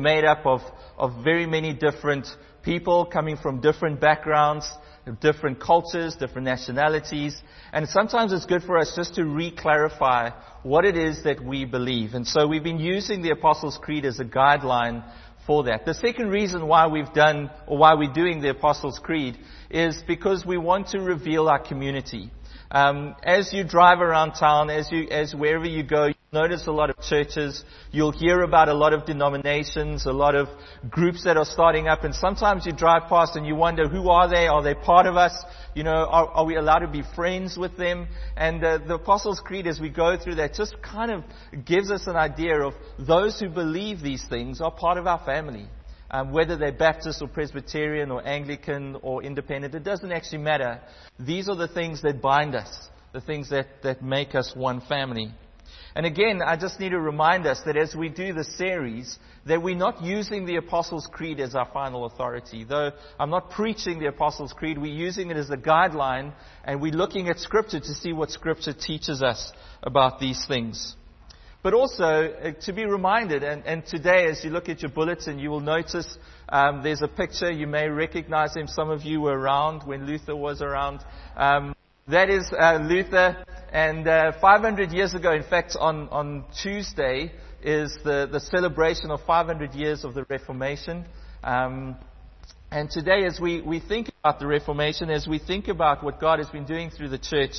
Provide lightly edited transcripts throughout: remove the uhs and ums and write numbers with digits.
made up of very many different people coming from different backgrounds, different cultures, different nationalities. And sometimes it's good for us just to re-clarify what it is that we believe. And so we've been using the Apostles' Creed as a guideline for that. The second reason why we're doing the Apostles' Creed is because we want to reveal our community. As you drive around town, as wherever you go, you notice a lot of churches. You'll hear about a lot of denominations, a lot of groups that are starting up. And sometimes you drive past and you wonder, who are they? Are they part of us? Are we allowed to be friends with them? And the Apostles' Creed, as we go through that, just kind of gives us an idea of those who believe these things are part of our family. Whether they're Baptist or Presbyterian or Anglican or Independent, it doesn't actually matter. These are the things that bind us, the things that make us one family. And again, I just need to remind us that as we do the series, that we're not using the Apostles' Creed as our final authority. Though I'm not preaching the Apostles' Creed, we're using it as a guideline, and we're looking at Scripture to see what Scripture teaches us about these things. But also, to be reminded, and today as you look at your bulletin, you will notice there's a picture. You may recognize him. Some of you were around when Luther was around. That is Luther. And 500 years ago, in fact, on Tuesday, is the celebration of 500 years of the Reformation. And today, as we think about the Reformation, as we think about what God has been doing through the church,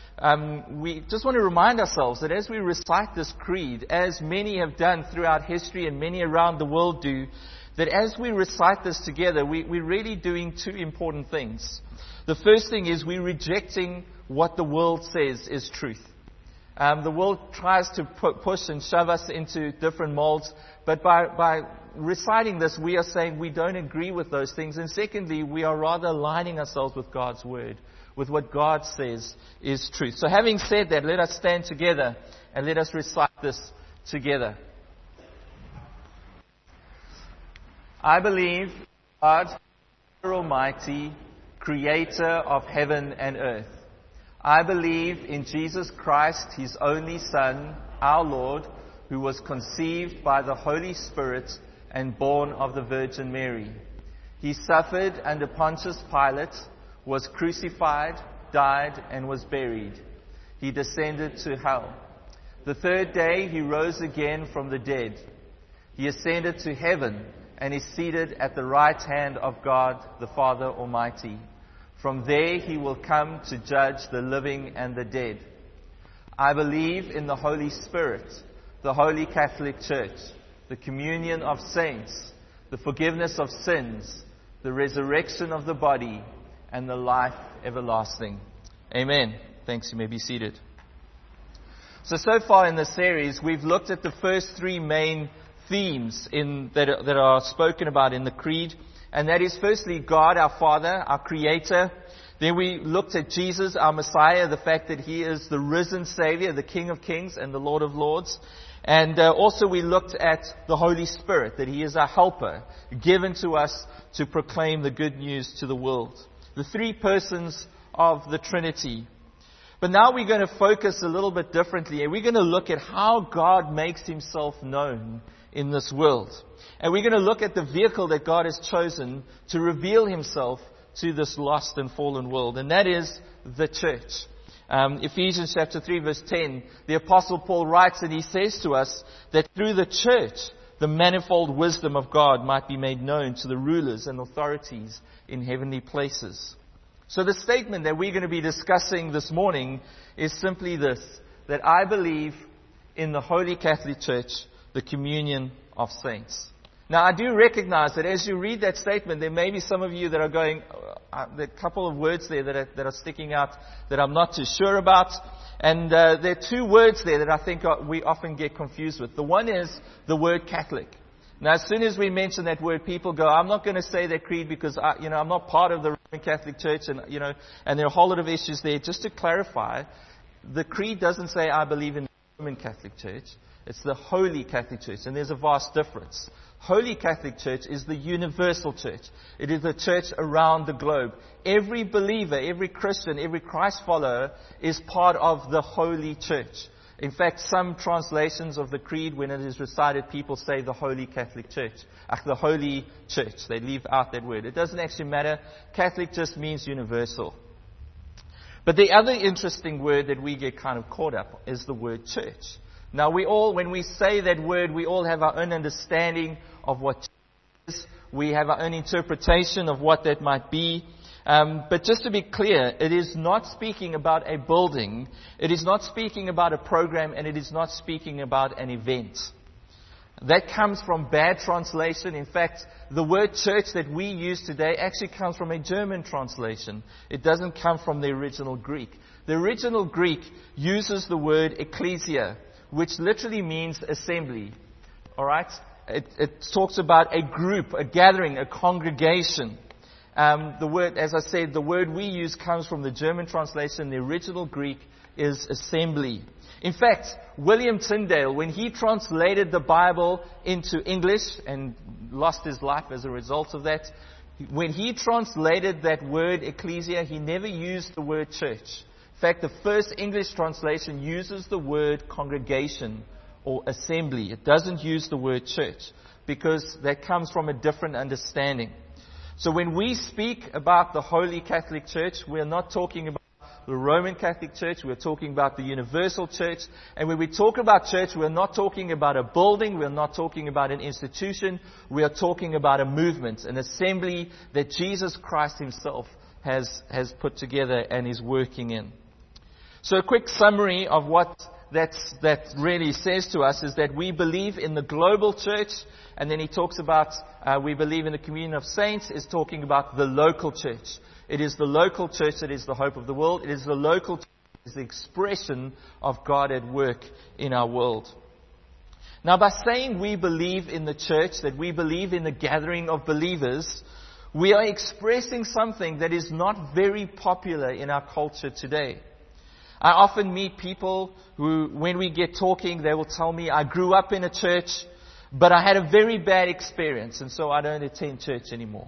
we just want to remind ourselves that as we recite this creed, as many have done throughout history and many around the world do, that as we recite this together, we're really doing two important things. The first thing is we're rejecting what the world says is truth. The world tries to push and shove us into different molds, but by reciting this, we are saying we don't agree with those things. And secondly, we are rather aligning ourselves with God's Word, with what God says is truth. So having said that, let us stand together and let us recite this together. I believe God, Almighty, Creator of heaven and earth. I believe in Jesus Christ, His only Son, our Lord, who was conceived by the Holy Spirit and born of the Virgin Mary. He suffered under Pontius Pilate, was crucified, died, and was buried. He descended to hell. The third day He rose again from the dead. He ascended to heaven and is seated at the right hand of God the Father Almighty. From there He will come to judge the living and the dead. I believe in the Holy Spirit, the Holy Catholic Church, the communion of saints, the forgiveness of sins, the resurrection of the body, and the life everlasting. Amen. Thanks. You may be seated. So far in this series, we've looked at the first three main themes that are spoken about in the Creed. And that is firstly God, our Father, our Creator. Then we looked at Jesus, our Messiah, the fact that He is the risen Savior, the King of Kings and the Lord of Lords. And also we looked at the Holy Spirit, that He is our helper, given to us to proclaim the good news to the world. The three persons of the Trinity. But now we're going to focus a little bit differently, and we're going to look at how God makes Himself known in this world. And we're going to look at the vehicle that God has chosen to reveal Himself to this lost and fallen world, and that is the church. Ephesians chapter 3 verse 10, the Apostle Paul writes and he says to us that through the church, the manifold wisdom of God might be made known to the rulers and authorities in heavenly places. So the statement that we're going to be discussing this morning is simply this, that I believe in the Holy Catholic Church, the communion of saints. Now, I do recognize that as you read that statement, there may be some of you that are going, there are a couple of words there that are sticking out that I'm not too sure about. And there are two words there that I think we often get confused with. The one is the word Catholic. Now, as soon as we mention that word, people go, I'm not going to say that creed because I'm not part of the Roman Catholic Church, and there are a whole lot of issues there. Just to clarify, the creed doesn't say I believe in the Roman Catholic Church. It's the Holy Catholic Church, and there's a vast difference. Holy Catholic Church is the universal church. It is the church around the globe. Every believer, every Christian, every Christ follower is part of the Holy Church. In fact, some translations of the creed, when it is recited, people say the Holy Catholic Church. The Holy Church. They leave out that word. It doesn't actually matter. Catholic just means universal. But the other interesting word that we get kind of caught up is the word church. Now when we say that word, we all have our own understanding of what church is. We have our own interpretation of what that might be. But just to be clear, it is not speaking about a building, it is not speaking about a program, and it is not speaking about an event. That comes from bad translation. In fact, the word church that we use today actually comes from a German translation. It doesn't come from the original Greek. The original Greek uses the word ecclesia, which literally means assembly. All right? It talks about a group, a gathering, a congregation. The word, as I said, the word we use comes from the German translation. The original Greek is assembly. In fact, William Tyndale, when he translated the Bible into English and lost his life as a result of that, when he translated that word ecclesia, he never used the word church. In fact, the first English translation uses the word congregation or assembly. It doesn't use the word church because that comes from a different understanding. So when we speak about the Holy Catholic Church, we're not talking about the Roman Catholic Church, we're talking about the Universal Church. And when we talk about church, we're not talking about a building, we're not talking about an institution, we are talking about a movement, an assembly that Jesus Christ himself has put together and is working in. So a quick summary of what that really says to us is that we believe in the global church, and then he talks about we believe in the communion of saints, is talking about the local church. It is the local church that is the hope of the world. It is the local church that is the expression of God at work in our world. Now, by saying we believe in the church, that we believe in the gathering of believers, we are expressing something that is not very popular in our culture today. I often meet people who, when we get talking, they will tell me, I grew up in a church, but I had a very bad experience, and so I don't attend church anymore.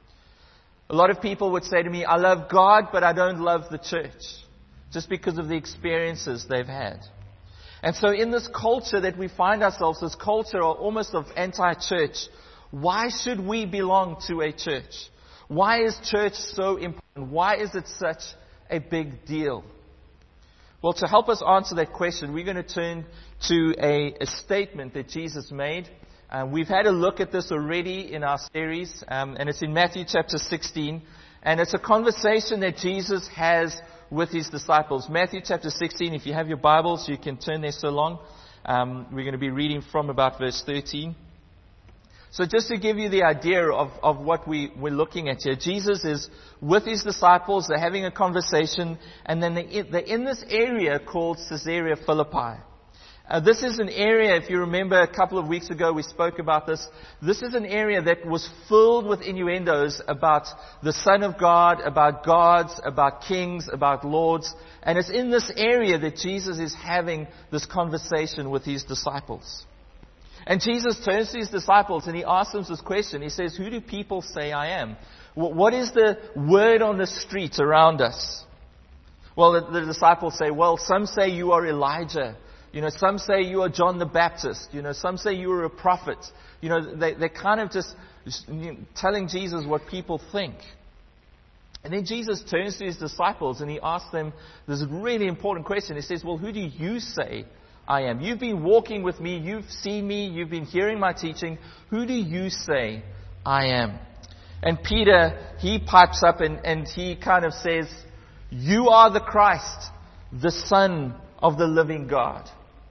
A lot of people would say to me, I love God, but I don't love the church, just because of the experiences they've had. And so in this culture that we find ourselves, this culture almost of anti-church, why should we belong to a church? Why is church so important? Why is it such a big deal? Well, to help us answer that question, we're going to turn to a statement that Jesus made. We've had a look at this already in our series, and it's in Matthew chapter 16. And it's a conversation that Jesus has with his disciples. Matthew chapter 16, if you have your Bibles, you can turn there so long. We're going to be reading from about verse 13. So just to give you the idea of what we're looking at here, Jesus is with his disciples, they're having a conversation, and then they're in this area called Caesarea Philippi. This is an area, if you remember a couple of weeks ago we spoke about this, this is an area that was filled with innuendos about the Son of God, about gods, about kings, about lords, and it's in this area that Jesus is having this conversation with his disciples. And Jesus turns to his disciples and he asks them this question. He says, who do people say I am? What is the word on the street around us? Well, the disciples say, well, some say you are Elijah. Some say you are John the Baptist. Some say you are a prophet. They're kind of just telling Jesus what people think. And then Jesus turns to his disciples and he asks them this really important question. He says, well, who do you say I am? You've been walking with me. You've seen me. You've been hearing my teaching. Who do you say I am? And Peter, he pipes up and he kind of says, you are the Christ, the Son of the living God.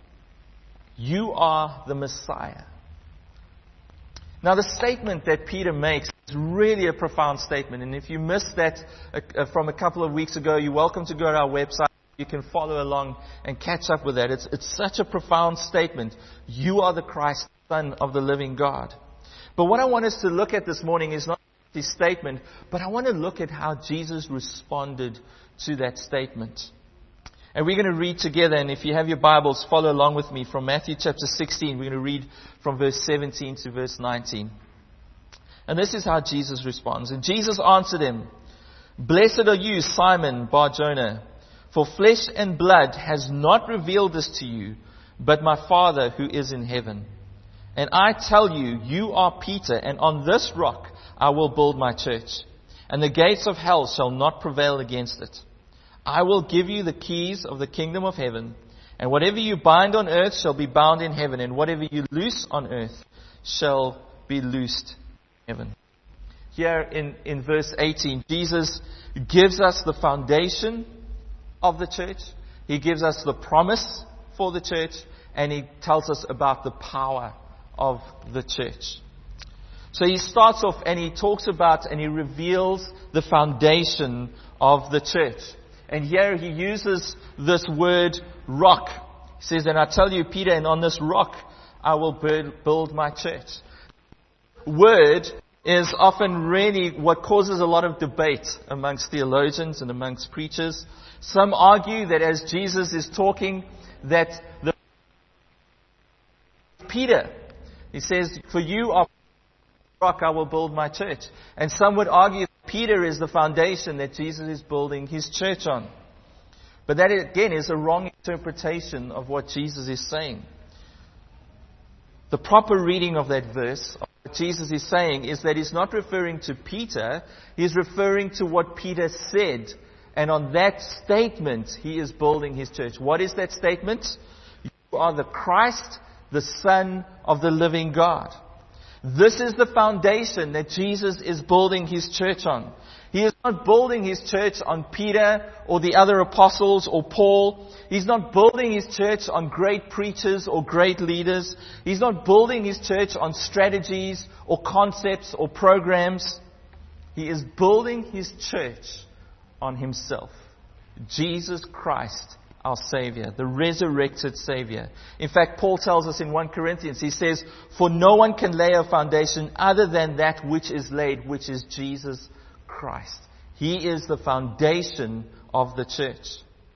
You are the Messiah. Now the statement that Peter makes is really a profound statement. And if you missed that from a couple of weeks ago, you're welcome to go to our website. You can follow along and catch up with that. It's such a profound statement. You are the Christ, Son of the living God. But what I want us to look at this morning is not this statement, but I want to look at how Jesus responded to that statement. And we're going to read together, and if you have your Bibles, follow along with me from Matthew chapter 16. We're going to read from verse 17 to verse 19. And this is how Jesus responds. And Jesus answered him, blessed are you, Simon Bar-Jonah, For flesh and blood has not revealed this to you, but my Father who is in heaven. And I tell you, you are Peter, and on this rock I will build my church, and the gates of hell shall not prevail against it. I will give you the keys of the kingdom of heaven, and whatever you bind on earth shall be bound in heaven, and whatever you loose on earth shall be loosed in heaven. Here in verse 18, Jesus gives us the foundation of the church. He gives us the promise for the church, and He tells us about the power of the church. So He starts off and He talks about and He reveals the foundation of the church. And here He uses this word rock. He says, and I tell you, Peter, and on this rock I will build my church. Word is often really what causes a lot of debate amongst theologians and amongst preachers. Some argue that as Jesus is talking, that the Peter, He says, for you are rock I will build my church. And some would argue that Peter is the foundation that Jesus is building His church on. But that again is a wrong interpretation of what Jesus is saying. The proper reading of that verse, of what Jesus is saying, is that He's not referring to Peter, He's referring to what Peter said. And on that statement, He is building His church. What is that statement? You are the Christ, the Son of the living God. This is the foundation that Jesus is building His church on. He is not building His church on Peter or the other apostles or Paul. He's not building His church on great preachers or great leaders. He's not building His church on strategies or concepts or programs. He is building His church on Himself. Jesus Christ, our Savior, the resurrected Savior. In fact, Paul tells us in 1 Corinthians, he says, for no one can lay a foundation other than that which is laid, which is Jesus Christ. He is the foundation of the church.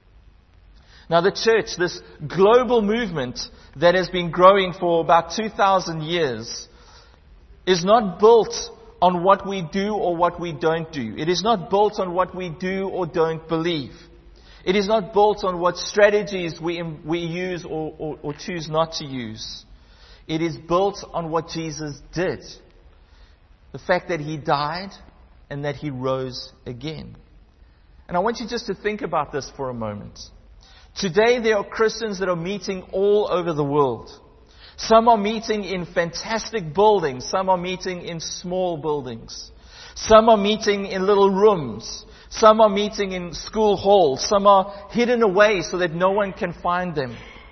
Now the church, this global movement that has been growing for about 2,000 years, is not built on what we do or what we don't do. It is not built on what we do or don't believe. It is not built on what strategies we use or choose not to use. It is built on what Jesus did. The fact that He died and that He rose again. And I want you just to think about this for a moment. Today there are Christians that are meeting all over the world. Some are meeting in fantastic buildings. Some are meeting in small buildings. Some are meeting in little rooms. Some are meeting in school halls. Some are hidden away so that no one can find them.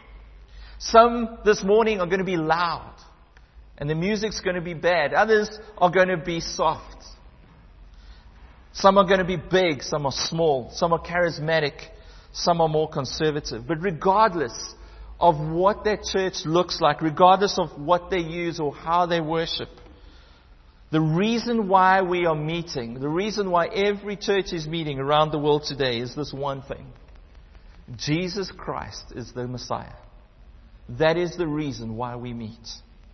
Some this morning are going to be loud and the music's going to be bad. Others are going to be soft. Some are going to be big. Some are small. Some are charismatic. Some are more conservative. But regardless of what that church looks like, regardless of what they use or how they worship, the reason why we are meeting, the reason why every church is meeting around the world today is this one thing. Jesus Christ is the Messiah. That is the reason why we meet.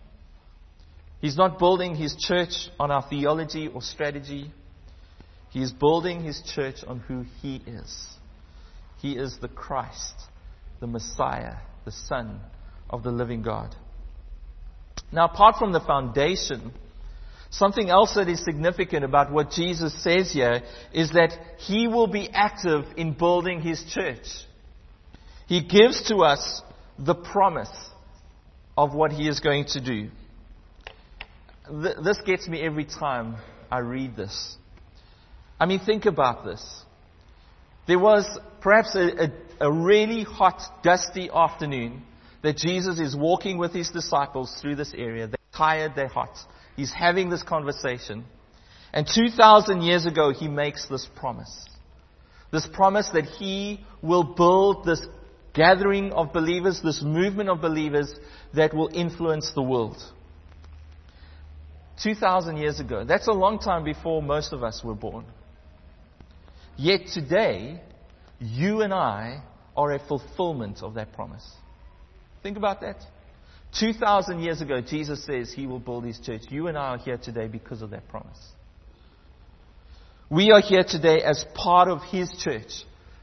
He's not building His church on our theology or strategy. He is building His church on who He is. He is the Christ, the Messiah, the Son of the living God. Now, apart from the foundation, something else that is significant about what Jesus says here is that He will be active in building His church. He gives to us the promise of what He is going to do. This gets me every time I read this. I mean, think about this. There was perhaps a really hot, dusty afternoon that Jesus is walking with His disciples through this area. They're tired, they're hot. He's having this conversation. And 2,000 years ago, He makes this promise. This promise that He will build this gathering of believers, this movement of believers that will influence the world. 2,000 years ago. That's a long time before most of us were born. Yet today, you and I are a fulfillment of that promise. Think about that. 2,000 years ago, Jesus says He will build His church. You and I are here today because of that promise. We are here today as part of His church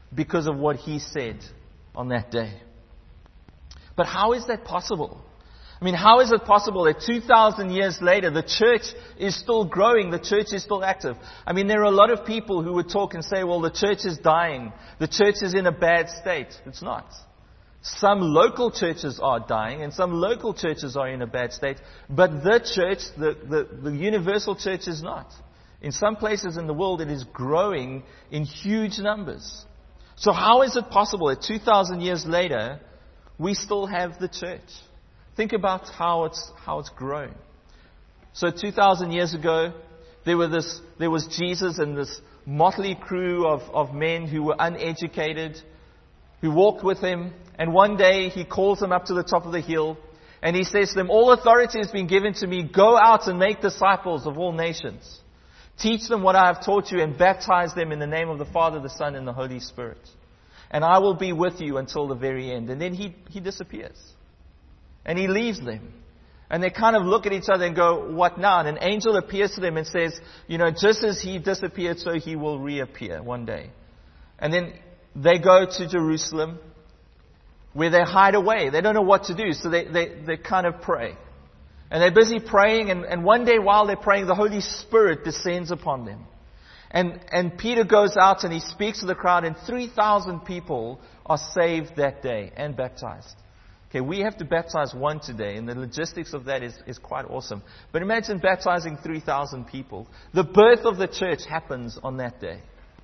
because of what he said on that day. But how is that possible? I mean, how is it possible that 2,000 years later, the church is still growing, the church is still active? I mean, there are a lot of people who would talk and say, well, the church is dying, the church is in a bad state. It's not. Some local churches are dying, and some local churches are in a bad state, but the church, the universal church, is not. In some places in the world, it is growing in huge numbers. So how is it possible that 2,000 years later, we still have the church? Think about how it's grown. So 2,000 years ago, there was Jesus and this motley crew of men who were uneducated, who walked with him, and one day he calls them up to the top of the hill, and he says to them, all authority has been given to me, go out and make disciples of all nations. Teach them what I have taught you and baptize them in the name of the Father, the Son, and the Holy Spirit. And I will be with you until the very end. And then he disappears. And he leaves them. And they kind of look at each other and go, what now? And an angel appears to them and says, just as he disappeared, so he will reappear one day. And then they go to Jerusalem, where they hide away. They don't know what to do, so they kind of pray. And they're busy praying, and one day while they're praying, the Holy Spirit descends upon them. And Peter goes out and he speaks to the crowd, and 3,000 people are saved that day and baptized. Okay, we have to baptize one today, and the logistics of that is quite awesome. But imagine baptizing 3,000 people. The birth of the church happens on that day.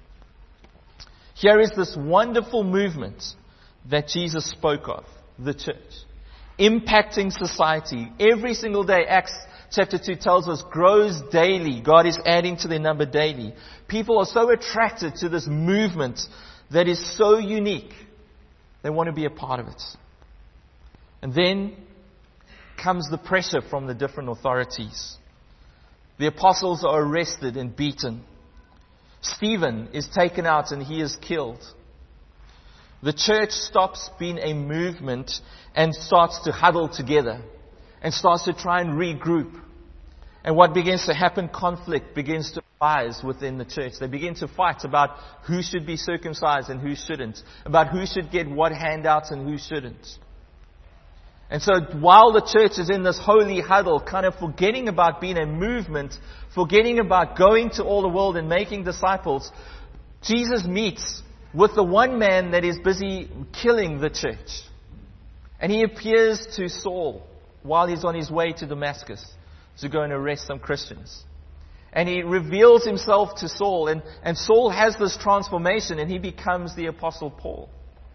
Here is this wonderful movement that Jesus spoke of, the church, impacting society every single day. Acts chapter 2 tells us grows daily. God is adding to their number daily. People are so attracted to this movement that is so unique. They want to be a part of it. And then comes the pressure from the different authorities. The apostles are arrested and beaten. Stephen is taken out and he is killed. The church stops being a movement and starts to huddle together and starts to try and regroup. And what begins to happen? Conflict begins to arise within the church. They begin to fight about who should be circumcised and who shouldn't, about who should get what handouts and who shouldn't. And so while the church is in this holy huddle, kind of forgetting about being a movement, forgetting about going to all the world and making disciples, Jesus meets with the one man that is busy killing the church. And he appears to Saul while he's on his way to Damascus to go and arrest some Christians. And he reveals himself to Saul, and Saul has this transformation and he becomes the Apostle Paul.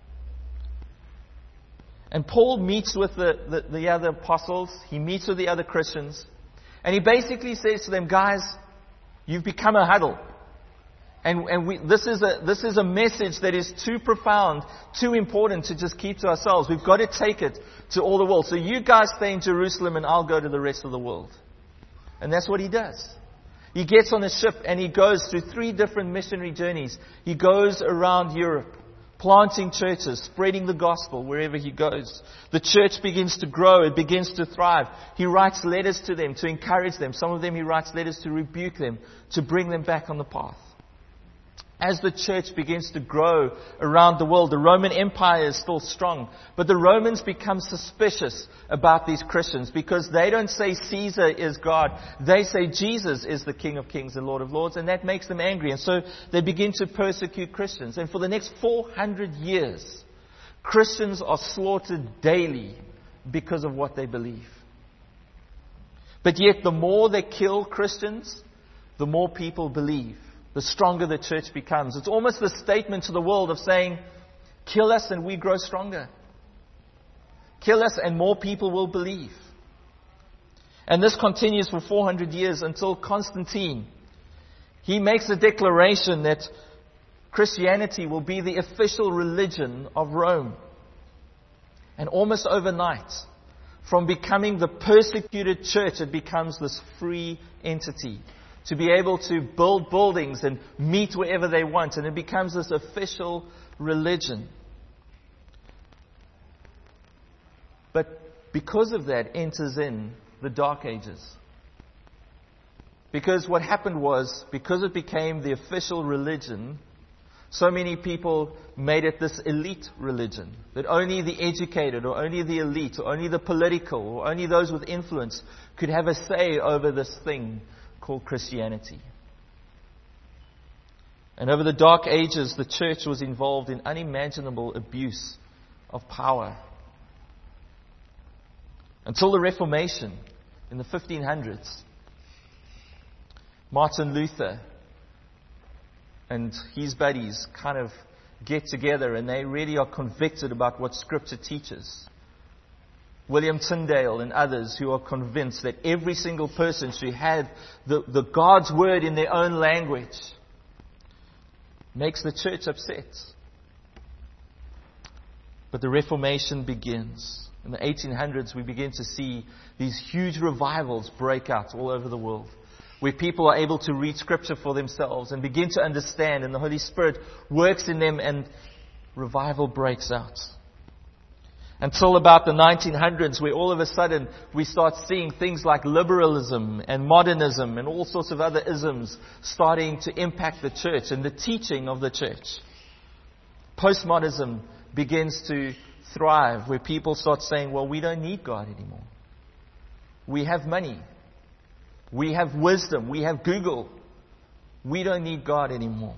And Paul meets with the other apostles. He meets with the other Christians. And he basically says to them, guys, you've become a huddle. And this is a message that is too profound, too important to just keep to ourselves. We've got to take it to all the world. So you guys stay in Jerusalem and I'll go to the rest of the world. And that's what he does. He gets on a ship and he goes through 3 different missionary journeys. He goes around Europe, planting churches, spreading the gospel wherever he goes. The church begins to grow. It begins to thrive. He writes letters to them to encourage them. Some of them he writes letters to rebuke them, to bring them back on the path. As the church begins to grow around the world, the Roman Empire is still strong. But the Romans become suspicious about these Christians because they don't say Caesar is God. They say Jesus is the King of Kings and Lord of Lords, and that makes them angry. And so they begin to persecute Christians. And for the next 400 years, Christians are slaughtered daily because of what they believe. But yet the more they kill Christians, the more people believe. The stronger the church becomes. It's almost the statement to the world of saying, kill us and we grow stronger. Kill us and more people will believe. And this continues for 400 years until Constantine. He makes a declaration that Christianity will be the official religion of Rome. And almost overnight, from becoming the persecuted church, it becomes this free entity. To be able to build buildings and meet wherever they want. And it becomes this official religion. But because of that enters in the Dark Ages. Because what happened was, because it became the official religion, So many people made it this elite religion, that only the educated or only the elite or only the political or only those with influence could have a say over this thing called Christianity. And over the Dark Ages, the church was involved in unimaginable abuse of power. Until the Reformation in the 1500s, Martin Luther and his buddies kind of get together and they really are convicted about what Scripture teaches. William Tyndale and others who are convinced that every single person should have the God's Word in their own language, makes the church upset. But the Reformation begins. In the 1800s, we begin to see these huge revivals break out all over the world, where people are able to read Scripture for themselves and begin to understand, and the Holy Spirit works in them and revival breaks out. Until about the 1900s, where all of a sudden we start seeing things like liberalism and modernism and all sorts of other isms starting to impact the church and the teaching of the church. Postmodernism begins to thrive, where people start saying, well, we don't need God anymore. We have money. We have wisdom. We have Google. We don't need God anymore.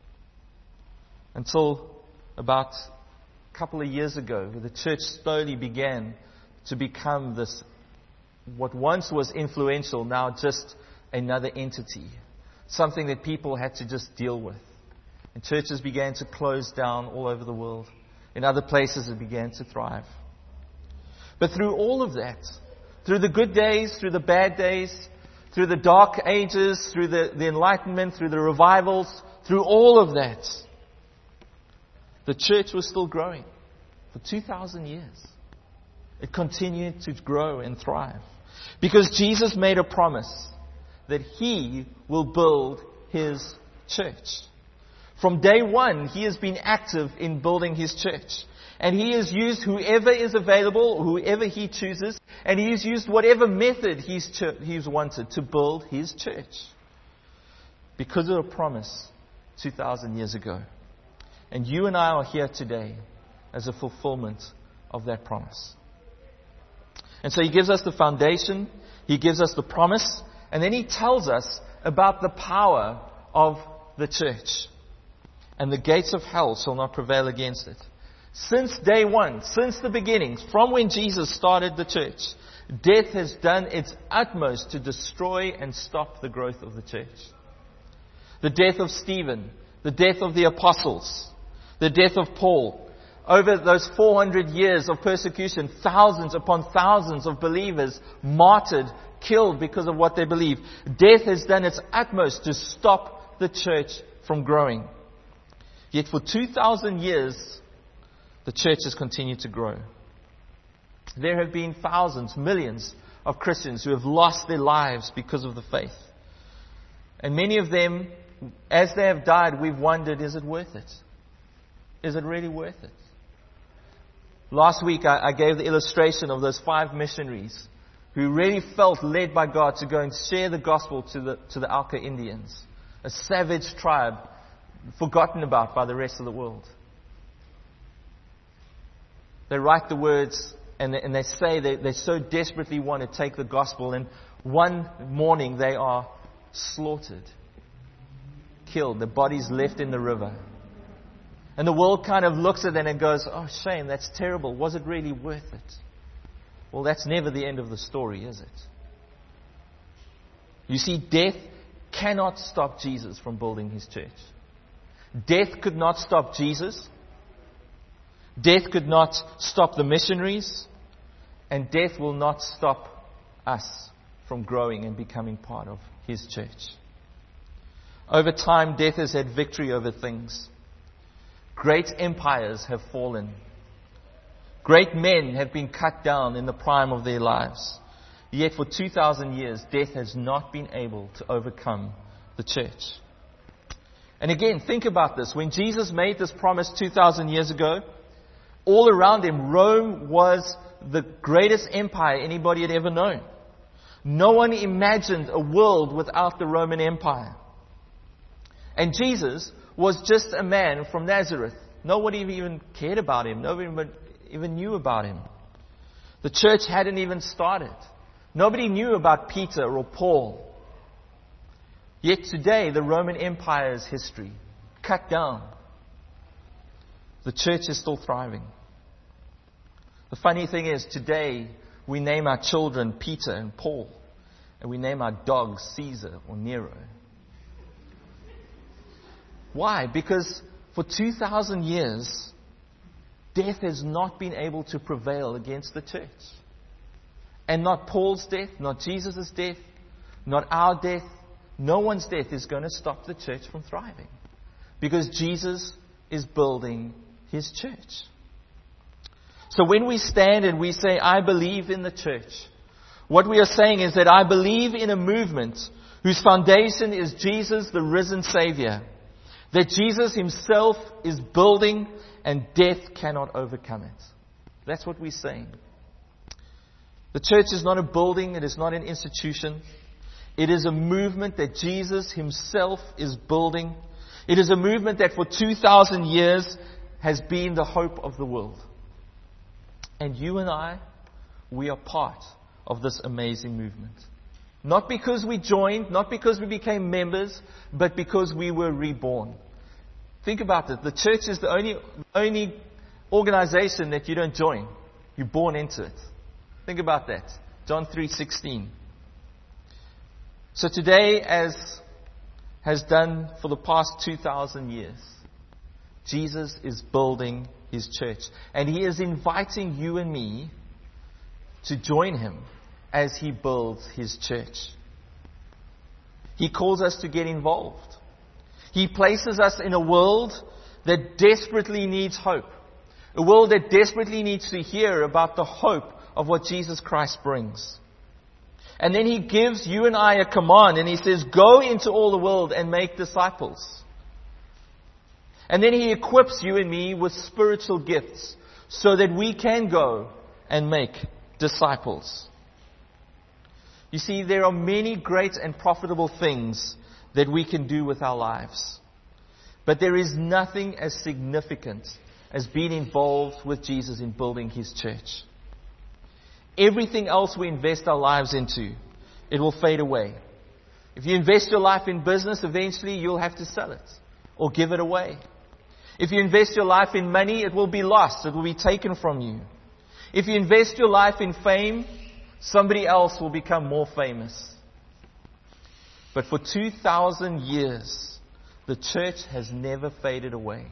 Until about a couple of years ago, where the church slowly began to become this, what once was influential, now just another entity. Something that people had to just deal with. And churches began to close down all over the world. In other places it began to thrive. But through all of that, through the good days, through the bad days, through the dark ages, through the Enlightenment, through the revivals, through all of that, the church was still growing for 2,000 years. It continued to grow and thrive. Because Jesus made a promise that He will build His church. From day one, He has been active in building His church. And He has used whoever is available, whoever He chooses, and He has used whatever method He's wanted to build His church. Because of a promise 2,000 years ago. And you and I are here today as a fulfillment of that promise. And so He gives us the foundation, He gives us the promise, and then He tells us about the power of the church. And the gates of hell shall not prevail against it. Since day one, since the beginning, from when Jesus started the church, death has done its utmost to destroy and stop the growth of the church. The death of Stephen, the death of the apostles, the death of Paul. Over those 400 years of persecution, thousands upon thousands of believers martyred, killed because of what they believe. Death has done its utmost to stop the church from growing. Yet for 2,000 years, the church has continued to grow. There have been thousands, millions of Christians who have lost their lives because of the faith. And many of them, as they have died, we've wondered, is it worth it? Is it really worth it? Last week I gave the illustration of those 5 missionaries who really felt led by God to go and share the gospel to the Auca Indians, a savage tribe forgotten about by the rest of the world. They write the words and they say they so desperately want to take the gospel, and one morning they are slaughtered, killed, the bodies left in the river. And the world kind of looks at them and goes, oh, shame, that's terrible. Was it really worth it? Well, that's never the end of the story, is it? You see, death cannot stop Jesus from building His church. Death could not stop Jesus. Death could not stop the missionaries. And death will not stop us from growing and becoming part of His church. Over time, death has had victory over things. Great empires have fallen. Great men have been cut down in the prime of their lives. Yet for 2,000 years, death has not been able to overcome the church. And again, think about this. When Jesus made this promise 2,000 years ago, all around Him, Rome was the greatest empire anybody had ever known. No one imagined a world without the Roman Empire. And Jesus was just a man from Nazareth. Nobody even cared about him. Nobody even knew about him. The church hadn't even started. Nobody knew about Peter or Paul. Yet today, the Roman Empire's history, cut down. The church is still thriving. The funny thing is, today, we name our children Peter and Paul. And we name our dogs Caesar or Nero. Why? Because for 2,000 years, death has not been able to prevail against the church. And not Paul's death, not Jesus' death, not our death. No one's death is going to stop the church from thriving. Because Jesus is building His church. So when we stand and we say, I believe in the church, what we are saying is that I believe in a movement whose foundation is Jesus, the risen Savior. That Jesus Himself is building and death cannot overcome it. That's what we're saying. The church is not a building. It is not an institution. It is a movement that Jesus Himself is building. It is a movement that for 2,000 years has been the hope of the world. And you and I, we are part of this amazing movement. Not because we joined, not because we became members, but because we were reborn. Think about it. The church is the only organization that you don't join. You're born into it. Think about that. John 3:16. So today, as has done for the past 2,000 years, Jesus is building His church. And He is inviting you and me to join Him as He builds His church. He calls us to get involved. He places us in a world that desperately needs hope. A world that desperately needs to hear about the hope of what Jesus Christ brings. And then He gives you and I a command and He says, go into all the world and make disciples. And then He equips you and me with spiritual gifts so that we can go and make disciples. You see, there are many great and profitable things that we can do with our lives. But there is nothing as significant as being involved with Jesus in building His church. Everything else we invest our lives into, it will fade away. If you invest your life in business, eventually you'll have to sell it or give it away. If you invest your life in money, it will be lost. It will be taken from you. If you invest your life in fame, somebody else will become more famous. But for 2,000 years, the church has never faded away.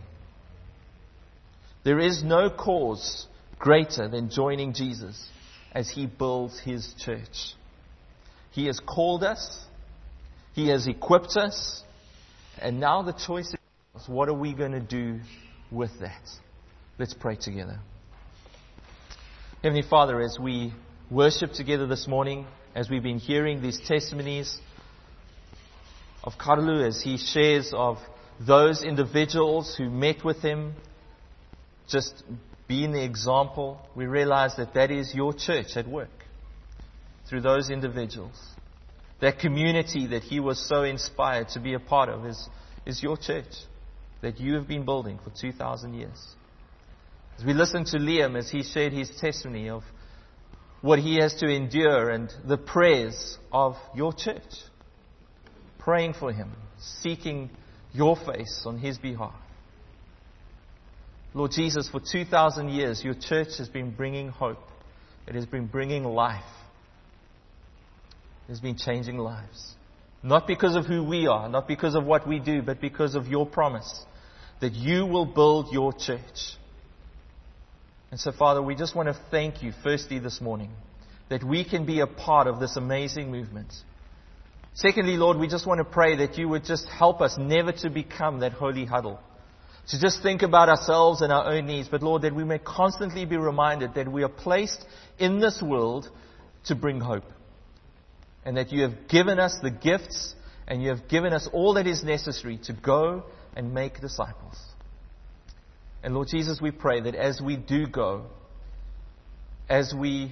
There is no cause greater than joining Jesus as He builds His church. He has called us. He has equipped us. And now the choice is, what are we going to do with that? Let's pray together. Heavenly Father, as we worship together this morning, as we've been hearing these testimonies of Karlu, as he shares of those individuals who met with him, just being the example, we realize that that is your church at work. Through those individuals. That community that he was so inspired to be a part of is your church that you have been building for 2,000 years. As we listen to Liam as he shared his testimony of what he has to endure and the prayers of your church. Praying for him, seeking your face on his behalf. Lord Jesus, for 2,000 years, your church has been bringing hope. It has been bringing life. It has been changing lives. Not because of who we are, not because of what we do, but because of your promise that you will build your church. And so, Father, we just want to thank you, firstly, this morning, that we can be a part of this amazing movement. Secondly, Lord, we just want to pray that you would just help us never to become that holy huddle. To just think about ourselves and our own needs. But Lord, that we may constantly be reminded that we are placed in this world to bring hope. And that you have given us the gifts and you have given us all that is necessary to go and make disciples. And Lord Jesus, we pray that as we do go, as we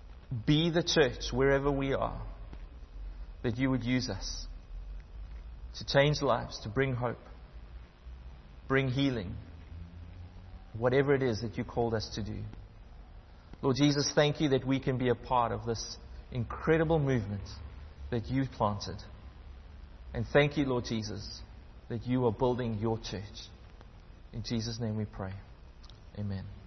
be the church wherever we are, that you would use us to change lives, to bring hope, bring healing, whatever it is that you called us to do. Lord Jesus, thank you that we can be a part of this incredible movement that you planted. And thank you, Lord Jesus, that you are building your church. In Jesus' name we pray. Amen.